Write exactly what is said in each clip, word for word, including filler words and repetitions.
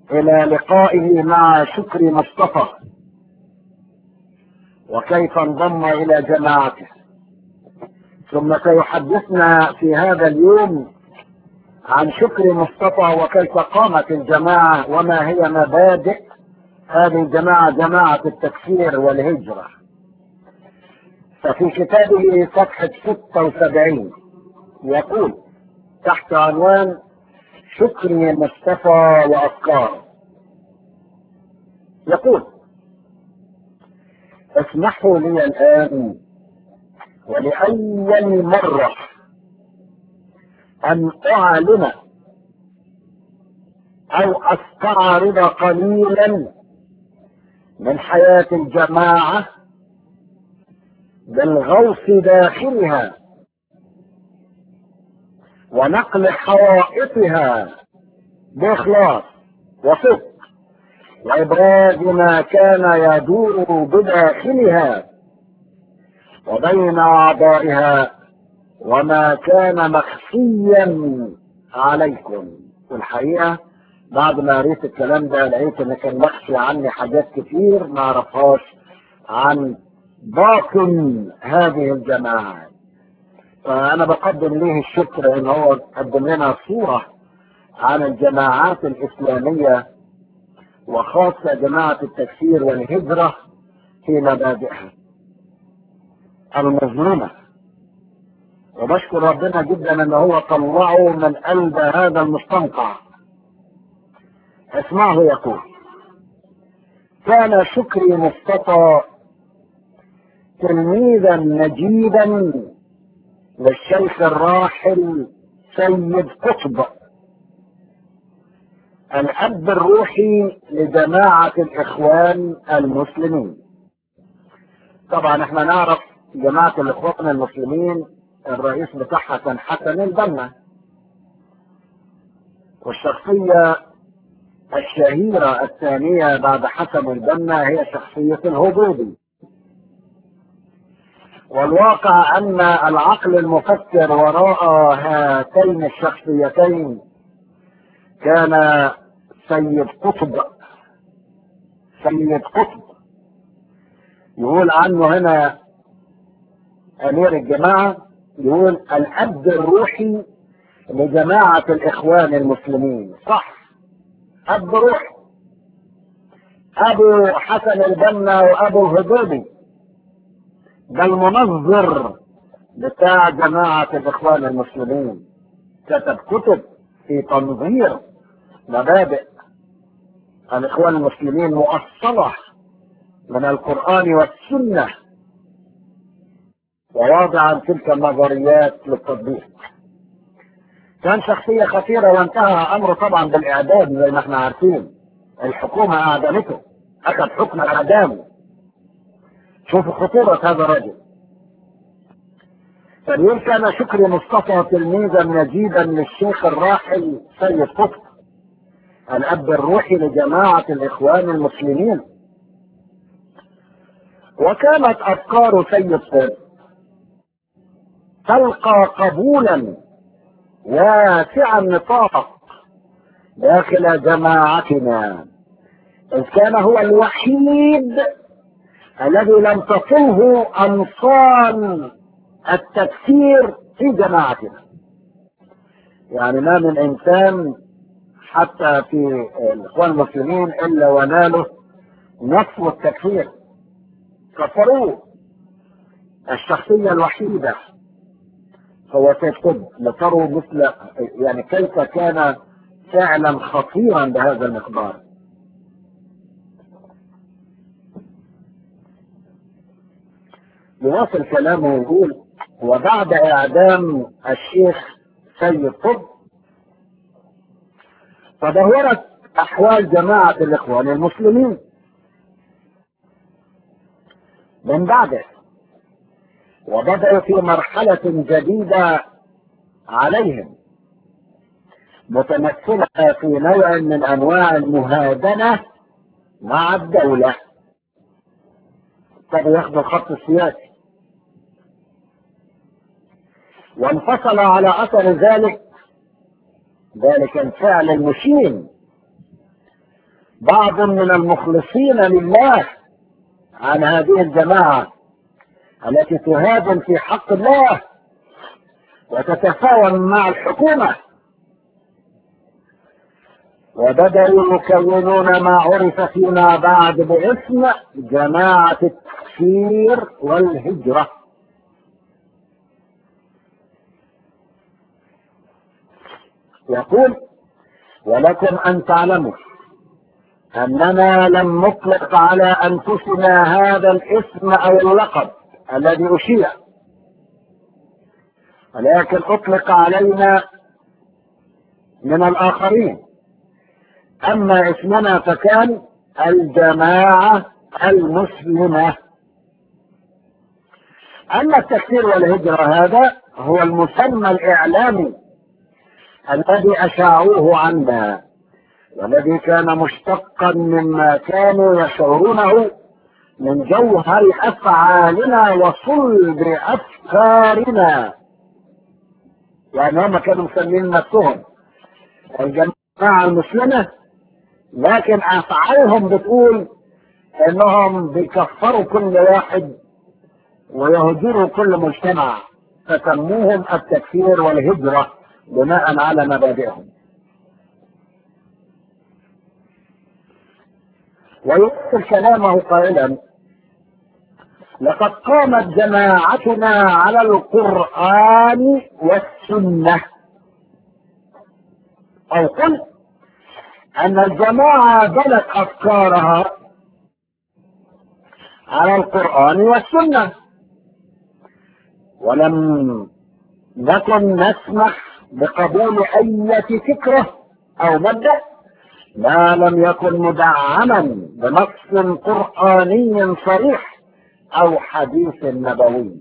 إلى لقائه مع شكري مصطفى وكيف انضم إلى جماعته، ثم سيحدثنا في هذا اليوم عن شكري مصطفى وكيف قامت الجماعة وما هي مبادئ هذه الجماعة، جماعة التكفير والهجرة. ففي كتابه صفحة ستة وسبعين يقول تحت عنوان شكري مصطفى وأفكاره، يقول: اسمحوا لي الآن ولأول مرة أن أعلن أو أستعرض قليلا من حياة الجماعة بالغوص داخلها ونقل حوائطها بإخلاص وصدق، وإبراز ما كان يدور بداخلها وبين أعضائها وما كان مخفيا عليكم. والحقيقة بعد ما قريت الكلام ده لقيت ان كان مخفي عني حاجات كتير ما اعرفهاش عن باطن هذه الجماعة. فأنا بقدم ليه الشكر ان هو قدم لنا صورة عن الجماعات الإسلامية وخاصة جماعة التكفير والهجرة في مبادئها المظلومة. وبشكر ربنا جدا ان هو طلعه من قلب هذا المستنقع. اسمعه يقول: كان شكري مصطفى تلميذا نجيبا للشيخ الراحل سيد قطب، الأب الروحي لجماعة الإخوان المسلمين. طبعا احنا نعرف جماعة الإخوان المسلمين الرئيس بتاعها كان حسن البنا، والشخصية الشهيرة الثانية بعد حسن البنا هي شخصية الهضوبي. والواقع أن العقل المفكر وراء هاتين الشخصيتين كان سيد قطب. سيد قطب يقول عنه هنا أمير الجماعة، يقول الأب الروحي لجماعة الإخوان المسلمين. صح، أب روحي، أبو حسن البنا وأبو الهضوبي، ده المنظر بتاع جماعة الإخوان المسلمين. كتب كتب في تنظير مبادئ الإخوان المسلمين مؤصلة من القرآن والسنة، وواضعا تلك النظريات للتطبيق. كان شخصية خطيرة وانتهى أمره طبعا بالإعدام زي ما احنا عارفين. الحكومة أعدمته، أخذ حكم إعدامه. شوفوا خطورة هذا الرجل. فاليوم كان شكري مصطفى تلميذا نجيبا للشيخ الراحل سيد قطب، الأب الروحي لجماعة الإخوان المسلمين. وكانت أفكار سيد قطب تلقى قبولا واسع النطاق داخل جماعتنا، إذ كان هو الوحيد الذي لم تصله أنصال التكفير في جماعتنا. يعني ما من إنسان حتى في الإخوان المسلمين إلا وناله نصف التكفير، كفروه. الشخصية الوحيدة هو سيد قطب، نصروا مثل يعني كيف كان فعلا خطيرا بهذا المقدار. يواصل كلامه ويقول: وبعد إعدام الشيخ سيد قطب تدهورت أحوال جماعة الإخوان المسلمين من بعده، وبدأوا في مرحلة جديدة عليهم متمثلة في نوع من أنواع المهادنة مع الدولة. ابتدوا ياخذوا الخط السياسي، وانفصل على أثر ذلك ذلك الفعل المشين بعض من المخلصين لله عن هذه الجماعة التي تهاجم في حق الله وتتفاهم مع الحكومة، وبدأوا يكونون ما عرف فيما بعد باسم جماعة التكفير والهجرة. يقول: ولكم أن تعلموا أننا لم نطلق على أنفسنا هذا الاسم أو اللقب الذي أشيع، ولكن أطلق علينا من الآخرين. أما اسمنا فكان الجماعة المسلمة. أما التكفير والهجرة هذا هو المسمى الإعلامي الذي أشاعوه عنا، والذي كان مشتقا مما كانوا يشعرونه من جوهر أفعالنا وصلب أفكارنا. يعني هم كانوا مسمين نفسهم الجماعة المسلمة، لكن أفعالهم بتقول إنهم بيكفروا كل واحد ويهجروا كل مجتمع، فسموهم التكفير والهجرة بناء على مبادئهم. ويؤثر كلامه قائلا: لقد قامت جماعتنا على القرآن والسنة. أو قل أن الجماعة بنت أفكارها على القرآن والسنة، ولم نكن نسمح بقبول أي فكرة أو مبدأ ما لم يكن مدعما بنص قرآني صريح أو حديث نبوي.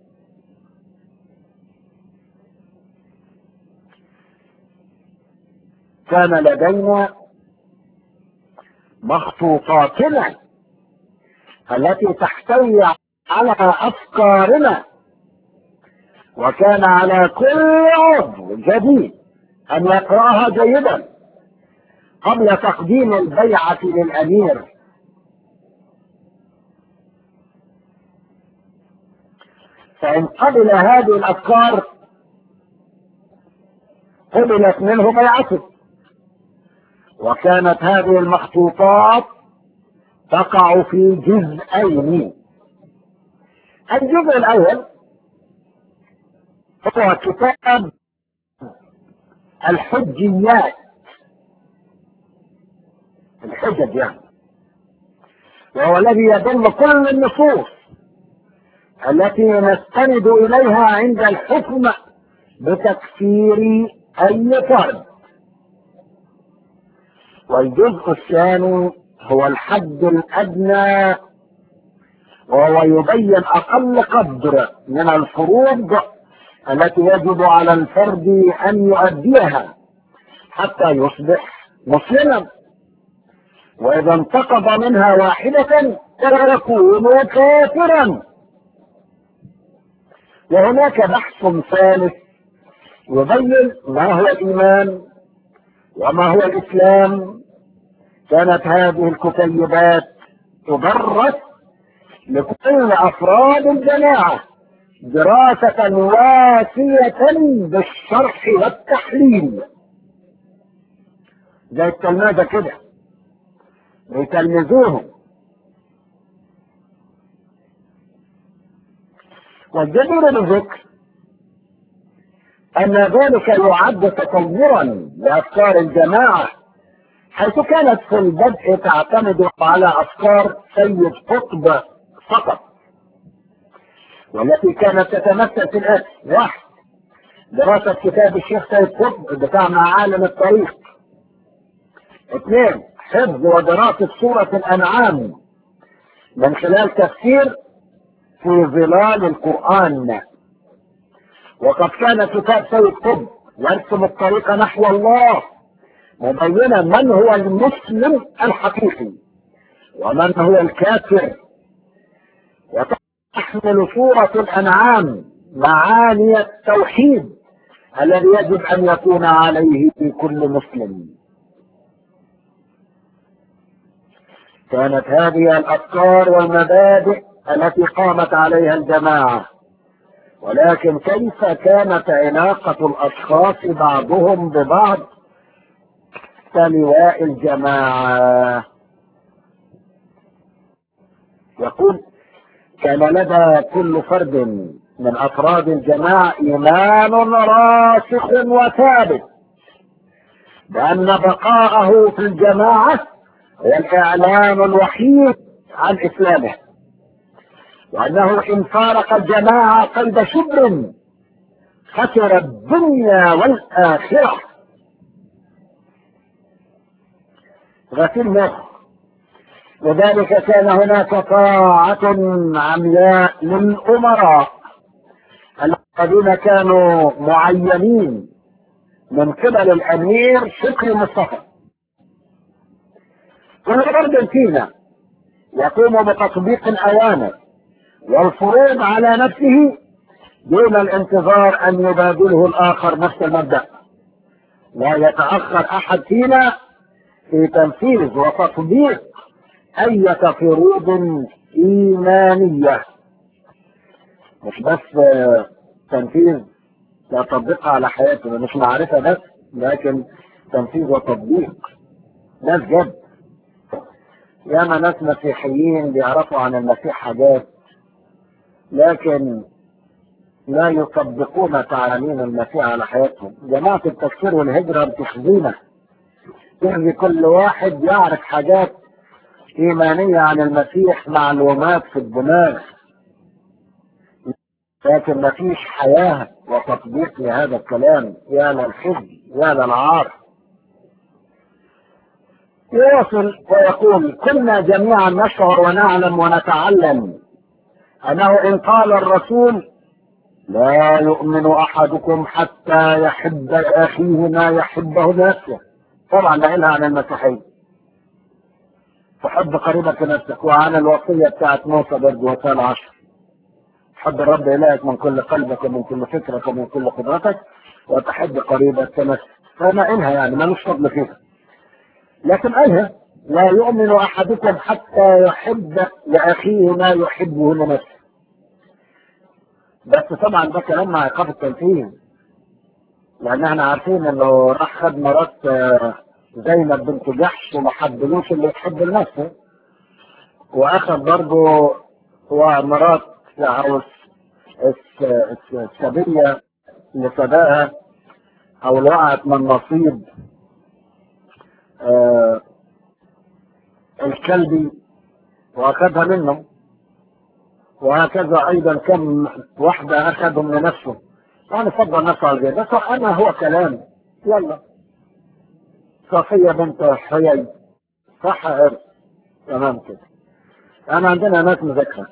كان لدينا مخطوطاتنا التي تحتوي على أفكارنا، وكان على كل عضو جديد أن يقرأها جيدا قبل تقديم البيعة للأمير. فإن قبل هذه الأفكار قبلت منه بيعته. وكانت هذه المخطوطات تقع في جزئين. الجزء الأول هو كتاب الحجيات، الحجج يعني، وهو الذي يضم كل النصوص التي نستند إليها عند الحكم بتكفير أي فرد. والجزء الثاني هو الحد الأدنى، وهو يبين أقل قدر من الفروض التي يجب على الفرد أن يؤديها حتى يصبح مسلما، وإذا انتقض منها واحدة فيكون كافرا. وهناك بحث ثالث يبين ما هو الإيمان وما هو الإسلام. كانت هذه الكتيبات تدرس لكل أفراد الجماعة دراسة واسية بالشرح والتحليل، زي التلمذة كده يتلمذوهم. والجدير بالذكر أن ذلك يعد تطورا لأفكار الجماعة، حيث كانت في البدء تعتمد على أفكار سيد قطب فقط، والتي كانت تتمثل في الآتي: واحد، دراسة كتاب الشيخ سيد قطب بتاع معالم الطريق. اثنين، حفظ ودراسة سورة الأنعام من خلال تفسير في ظلال القرآن. وقد كان كتاب سيد قطب يرسم الطريق نحو الله، مبينا من هو المسلم الحقيقي ومن هو الكافر، وتحمل سورة الأنعام معاني التوحيد الذي يجب أن يكون عليه كل مسلم. كانت هذه الأفكار والمبادئ التي قامت عليها الجماعة. ولكن كيف كانت علاقة الأشخاص بعضهم ببعض كلواء الجماعة؟ يقول: كان لدى كل فرد من أفراد الجماعة إيمان راسخ وثابت بأن بقاءه في الجماعة هو الإعلان الوحيد عن إسلامه، وأنه إن فارق الجماعة قيد شبر خسر الدنيا والآخرة. غسيل مخ. لذلك كان هناك طاعة عمياء للأمراء الذين كانوا معينين من قبل الأمير شكري مصطفى. كل فرد فينا يقوم بتطبيق الأوامر والفروض على نفسه دون الانتظار أن يبادله الآخر نفس المبدأ. لا يتأخر أحد فينا في تنفيذ وتطبيق أي فروض إيمانية، مش بس تنفيذ تطبيقها على حياتنا، مش معرفة بس، لكن تنفيذ وتطبيق. ناس جد، ياما ناس مسيحيين بيعرفوا عن المسيح حاجات لكن لا يطبقون تعاليم المسيح على حياتهم. جماعة التكفير والهجرة بتخزينا، تخزي كل واحد يعرف حاجات إيمانية عن المسيح، معلومات في الدماغ، لكن ما فيش حياة وتطبيق لهذا الكلام. يا للخزي، يا للعار. يواصل ويقول: كنا جميعا نشعر ونعلم ونتعلم أنه إن قال الرسول لا يؤمن أحدكم حتى يحب أخيه ما يحبه نفسه، طبعا نقلها عن المسيحية، تحب قريبك نفسك، وعن الوصية بتاعت موسى برضه وصال عشر، تحب الرب إلهك من كل قلبك ومن كل فكرك ومن كل قدرتك وتحب قريبك كنفسك. فنقلها يعني ملوش فضل فيها، لكن قالها لا يؤمن أحدكم حتى يحب لأخيه ما يحبه لنفسه. بس طبعا ده كلام مع إيقاف التنفيذ، لأن احنا عارفين إنه راح خد مرات زينب بنت جحش وما حبلوش اللي يحب لنفسه، وأخذ برضه ومرات أو السبية اللي سباها أو اللي وقعت من نصيب آه الكلبي وأخذها منه، وهكذا أيضا كم واحدة أخذهم لنفسه، يعني فضل نفسه على الغير. بس أنا هو كلام يلا صفية بنت حيي صح عرف تمام كده. أنا عندنا ناس مذاكرة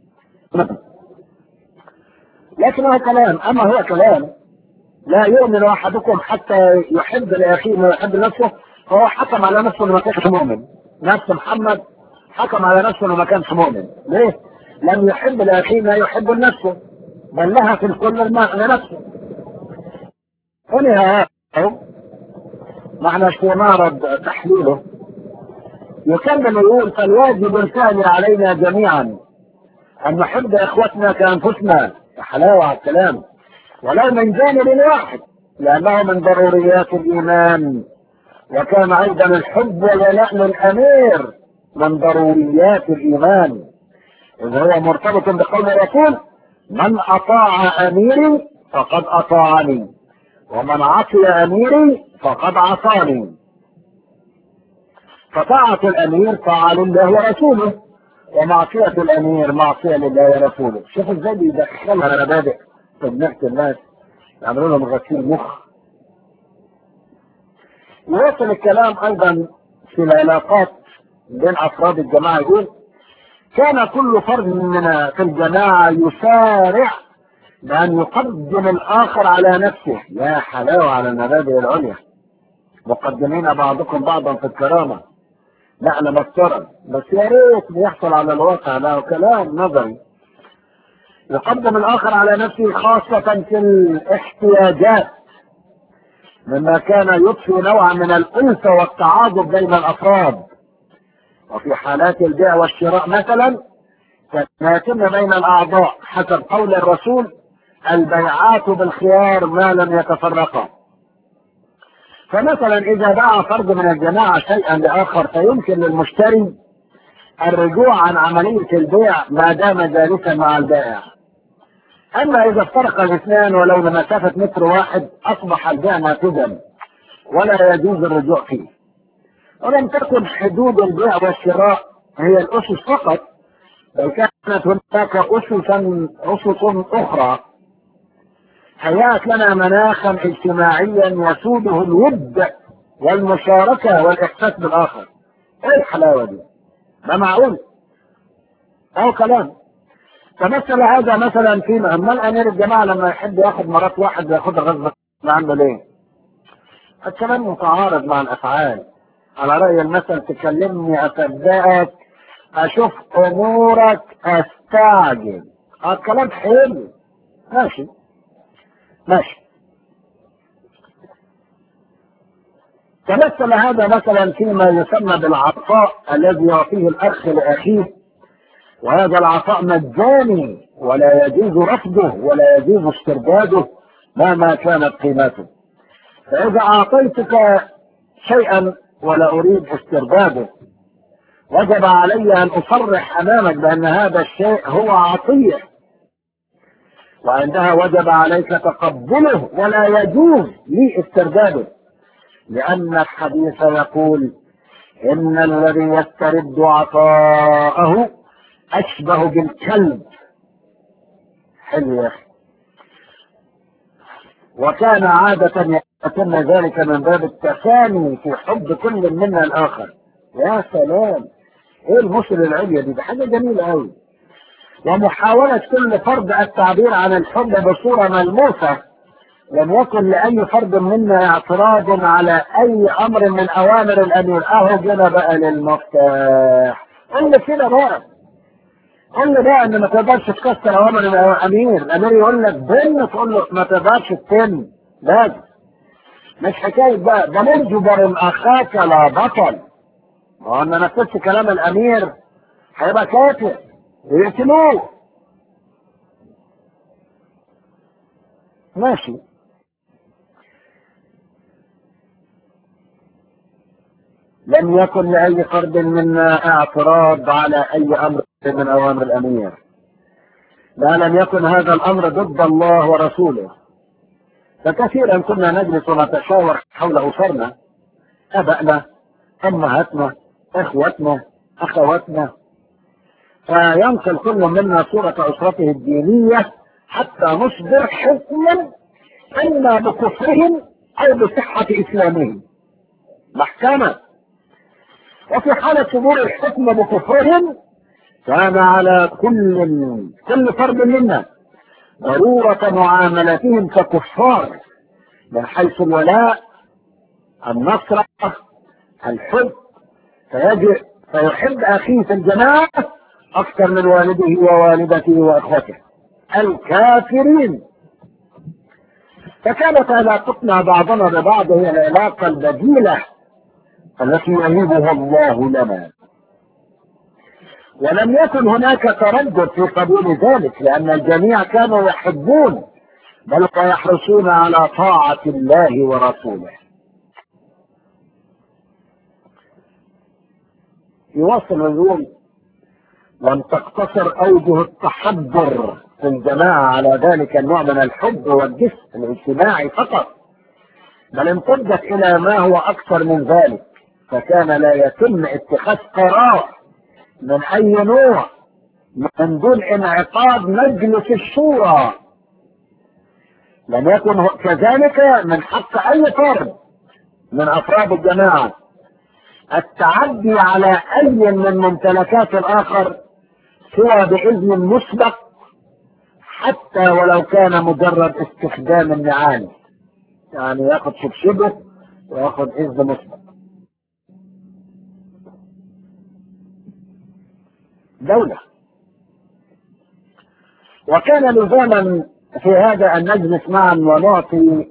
لكن هو كلام. أما هو كلام لا يؤمن أحدكم حتى يحب لأخيه ما يحب لنفسه، فهو حكم على نفسه إنه ما كانش مؤمن. نفس محمد حكم على نفسه إنه ما كانش مؤمن. ليه؟ لم يحب لأخيه ما يحب لنفسه، بل لها في الكل لنفسه. هنا ما احناش في معرض تحليله. يكمل يقول: فالواجب الثاني علينا جميعا أن نحب إخوتنا كأنفسنا. حلاوة على الكلام، ولو من جانب واحد، لأنه من ضروريات الإيمان. وكان أيضا الحب والولاء للأمير من ضروريات الإيمان، إذ هو مرتبط بقول الرسول: من أطاع أميري فقد أطاعني، ومن عصي أميري فقد عصاني. فطاعة الأمير طاعة لله ورسوله، ومعصية الأمير معصية لله ورسوله. شوف ازاي بيدخلها مبادئ في دماغ الناس، يعملوا لهم غسيل مخ. يواصل الكلام أيضا في العلاقات بين أفراد الجماعة دول: كان كل فرد مننا في الجماعة يسارع بأن يقدم الآخر على نفسه. يا حلاوة على المبادئ العليا. مقدمين بعضكم بعضا في الكرامة. لا أنا بفترض بس يا ريت بيحصل على الواقع، ده كلام نظري. يقدم الآخر على نفسه خاصة في الاحتياجات، مما كان يضفي نوعا من الألفة والتعاضد بين الأفراد، وفي حالات البيع والشراء مثلا كان يتم بين الأعضاء حسب قول الرسول البيعات بالخيار ما لم يتفرقا. فمثلا إذا باع فرد من الجماعة شيئا لآخر فيمكن للمشتري الرجوع عن عملية البيع ما دام جالسا مع البائع. أما إذا افترق الاثنان ولو لمسافة متر واحد أصبح البيع نافذا ولا يجوز الرجوع فيه. ولم تكن حدود البيع والشراء هي الأسس فقط، بل كانت هناك أسسا أسس أخرى هيأت لنا مناخا اجتماعيا يسوده الود والمشاركة والإحساس بالآخر. إيه الحلاوة دي؟ ده معقول؟ أو كلام. فمثل هذا مثلا فيما أما الأمير الجماعة لما يحب ياخد مرات واحد ياخدها غصب عنه ليه؟ الكلام متعارض مع الأفعال. على رأي المثل تكلمني أصدقك، أشوف أمورك أستعجل. الكلام حلو ماشي ماشي. تمثل هذا مثلا فيما يسمى بالعطاء الذي يعطيه الأخ لأخيه، وهذا العطاء مجاني ولا يجوز رفضه ولا يجوز استرداده مهما كانت قيمته. فإذا أعطيتك شيئا ولا أريد استرداده وجب علي أن أصرح أمامك بأن هذا الشيء هو عطية، وعندها وجب عليك تقبله ولا يجوز لي استرداده، لأن الحديث يقول إن الذي يسترد عطاءه أشبه بالكلب. حلو يا أخي. وكان عادة يتم ذلك من باب التفاني في حب كل منا الآخر. يا سلام، إيه المثل العليا دي؟ ده حاجة جميلة أوي. ومحاولة كل فرد التعبير عن الحب بصورة ملموسة. لم يكن لأي فرد منا اعتراض على أي أمر من أوامر الأمير. أهو جينا بقى للمفتاح. قل لي كده بقى، قل لي بقى إن ما تقدرش تكسر أوامر الأمير. الأمير يقول لك بن، تقول له ما تقدرش تتم. لازم. مش حكاية بقى ده مجبر أخاك لا بطل. ما هو أنا نفذت كلام الأمير هيبقى كافر يقتلوه. ماشي. لم يكن لأي فرد منا اعتراض على أي أمر من أوامر الأمير. لا، لم يكن هذا الأمر ضد الله ورسوله. فكثيرا كنا نجلس ونتشاور حول أسرنا، أبائنا، أمهاتنا، إخوتنا، أخواتنا، فينقل كل منا صورة أسرته الدينية حتى نصدر حكما إما بكفرهم أو بصحة إسلامهم. محكمة. وفي حالة صدور الحكم بكفرهم كان على كل كل فرد منا ضرورة معاملتهم ككفار من حيث الولاء، النصرة، الحب. فيجب فيحب أخيه في الجماعة أكثر من والده ووالدته وأخوته الكافرين. فكانت علاقتنا بعضنا ببعض هي العلاقة البديلة التي يهبها الله لنا، ولم يكن هناك تردد في قبول ذلك، لأن الجميع كانوا يحبون بل ويحرصون على طاعة الله ورسوله. يواصل اليوم: لم تقتصر أوجه التحضر في الجماعة على ذلك النوع من الحب والجسم الاجتماعي فقط، بل امتدت إلى ما هو أكثر من ذلك. فكان لا يتم اتخاذ قرار من أي نوع من دون انعقاد مجلس الشورى. لم يكن كذلك من حق أي فرد من أفراد الجماعة التعدي على أي من ممتلكات الآخر سوى بإذن مسبق، حتى ولو كان مجرد استخدام النعال، يعني ياخد شبشبه وياخد إذن مسبق. دولة. وكان لزاما في هذا أن نجلس معا ونعطي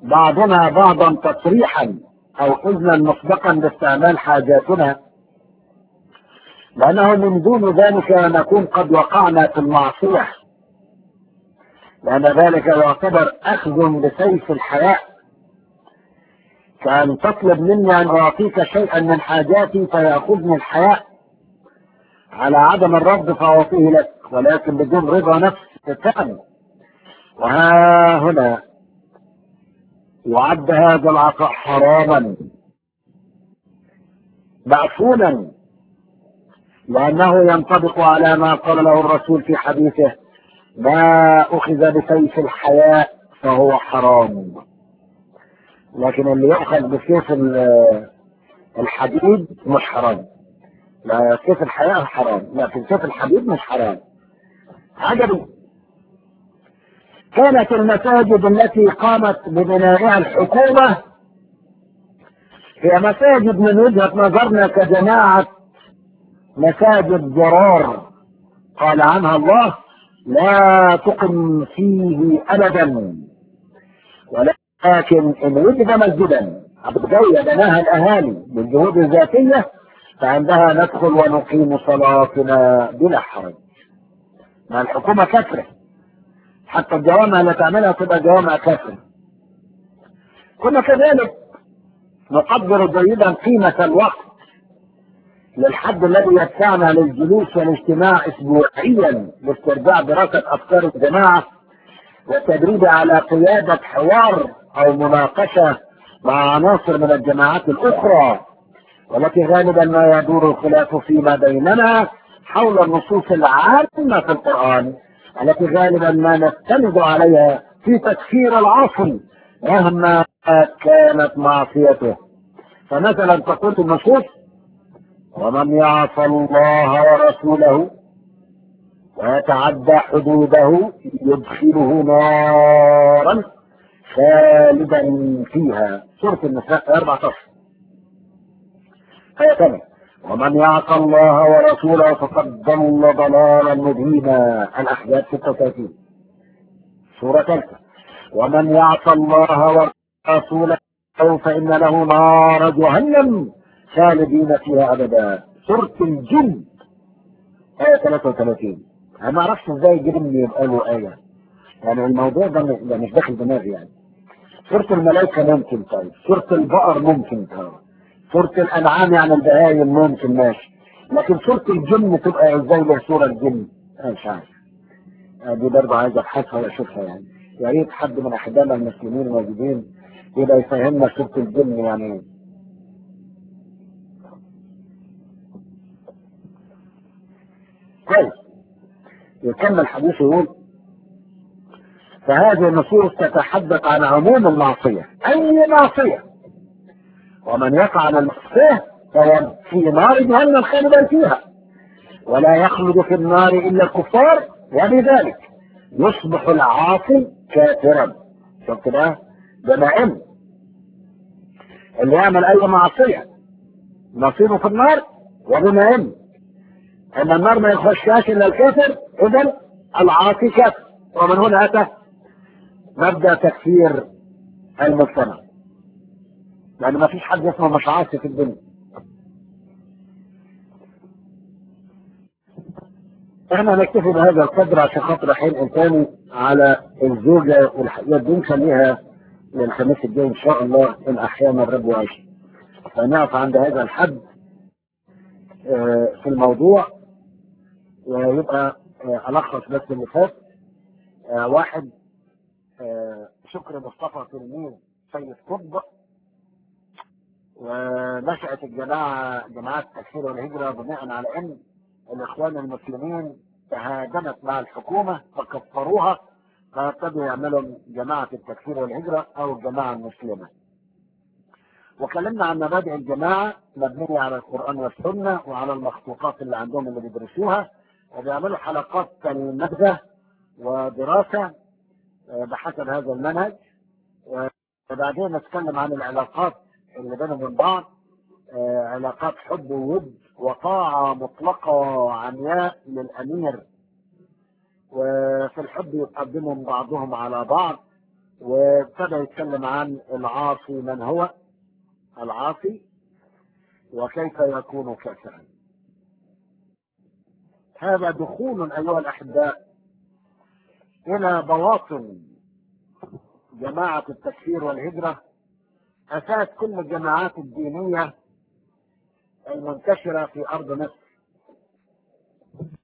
بعضنا بعضا تصريحا أو إذنا مسبقا باستعمال حاجاتنا لأنه من دون ذلك نكون قد وقعنا في المعصية، لأن ذلك يعتبر أخذ بسيف الحياء، كأن تطلب مني أن أعطيك شيئا من حاجاتي فيأخذني الحياء على عدم الرد فأعطيه لك، ولكن بدون رضا نفس تام. وها هنا يعد هذا العطاء حراما معفونا، لأنه ينطبق على ما قال له الرسول في حديثه: ما أخذ بسيف الحياء فهو حرام. لكن اللي يأخذ بسيف الحديد مش حرام. لا، سيف الحياء حرام، لكن سيف الحديد مش حرام. عجبي. كانت المساجد التي قامت ببنائها الحكومة هي مساجد من وجهة نظرنا كجماعة مساجد ضرار، قال عنها الله: لا تقم فيه أبدا، ولكن إن وجد مسجدا أبدية بناها الأهالي بالجهود الذاتية فعندها ندخل ونقيم صلاتنا بلا حرج. مع الحكومة كثرة، حتى الجوامع اللي تعملها تبقى جوامع كثرة. كنا كذلك نقدر جيدا قيمة الوقت للحد الذي يدفعنا للجلوس والاجتماع اسبوعيا لاسترجاع دراسة افكار الجماعة والتدريب على قيادة حوار او مناقشة مع عناصر من الجماعات الاخرى، والتي غالبا ما يدور الخلاف فيما بيننا حول النصوص العامة في القرآن التي غالبا ما نستند عليها في تكفير العاصي مهما كانت معصيته. فمثلا تقول النصوص: ومن يعص الله ورسوله ويتعدى حدوده يدخله نارا خالدا فيها، سورة النساء أربعة عشر. هي ثانية: ومن يعص الله ورسوله فقد ضل ضلالا مبينا، الأحزاب ستة وثلاثين. سورة ثالثة: ومن يعص الله ورسوله فإن له نار جهنم خالدين فيها أبدا، سورة الجن آية ثلاثة وثلاثين. أنا ما أعرفش إزاي الجن يبقى له آية، يعني الموضوع ده مش داخل دماغي. يعني سورة الملائكة ممكن، طيب سورة البقر ممكن، طيب سورة الأنعام يعني البهايم ممكن ماشي، لكن سورة الجن تبقى إزاي له سورة الجن؟ أنا مش عارف. دي برضه عايز أبحثها وأشوفها. يعني يا ريت حد من أحبابنا المسلمين الموجودين يبقى يفهمنا سورة الجن يعني إيه. كويس. يكمل حديثه يقول: فهذه النصوص تتحدث عن عموم المعصية، أي معصية، ومن يفعل المعصية فهو في نار جهنم خالدا فيها، ولا يخلد في النار إلا الكفار، وبذلك يصبح العاصي كافرا. شفت بقى؟ بما إن اللي يعمل أي معصية نصيبه في النار، وبما إن أن النار ما يخشاش إلا الكافر، إذن العاصي كافر. ومن هنا أتى مبدأ تكفير المجتمع، لأن ما فيش حد اسمه مش عاصي في الدنيا. احنا نكتفي بهذا القدر عشان خاطر حين انساني على الزوجة والحاجات دي نخليها للخميس الجاي ان شاء الله ان احيانا الرب وعيش. فنقف عند هذا الحد في الموضوع، ويبقى الخص بس اللي فات. واحد، شكر مصطفى تلميذ سيد قطب، ونشأت الجماعة جماعة التكفير والهجرة بناء على ان الاخوان المسلمين تهادمت مع الحكومة فكفروها، فابتدوا يعملوا جماعة التكفير والهجرة او الجماعة المسلمة. وكلمنا عن مبادئ الجماعة مبنية على القرآن والسنة وعلى المخطوطات اللي عندهم اللي بيدرسوها، وبيعملوا حلقات تلمذة ودراسة بحسب هذا المنهج. وبعدين نتكلم عن العلاقات اللي بينهم وبين بعض، علاقات حب وود وطاعة مطلقة عمياء للأمير، وفي الحب يقدمهم بعضهم على بعض. وابتدى يتكلم عن العاصي، من هو العاصي وكيف يكون كافرا. هذا دخول أيها الأحباء إلى بواطن جماعة التكفير والهجرة، أساس كل الجماعات الدينية المنتشرة في أرض مصر.